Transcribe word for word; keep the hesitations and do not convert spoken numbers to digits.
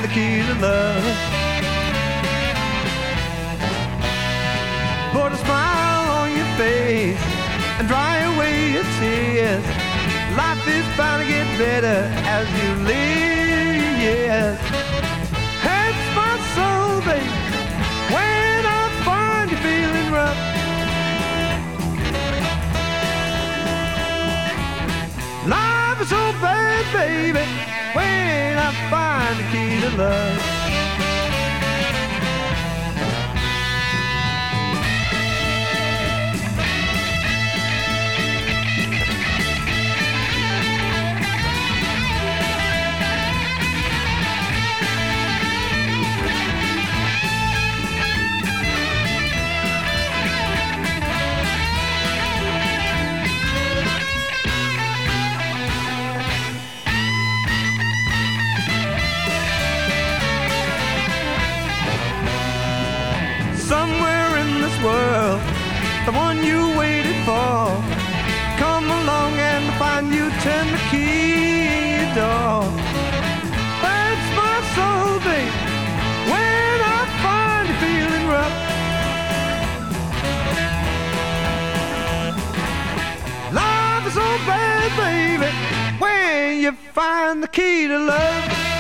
the key to love. Put a smile on your face and dry away your tears. Life is bound to get better as you live, yes. Hurts my soul, baby, when I find you feeling rough. Life is so bad, baby, when I find the key to love. World, the one you waited for, come along and find you, turn the key in your door. That's my soul, babe, when I find you feeling rough. Life is so bad, baby, when you find the key to love.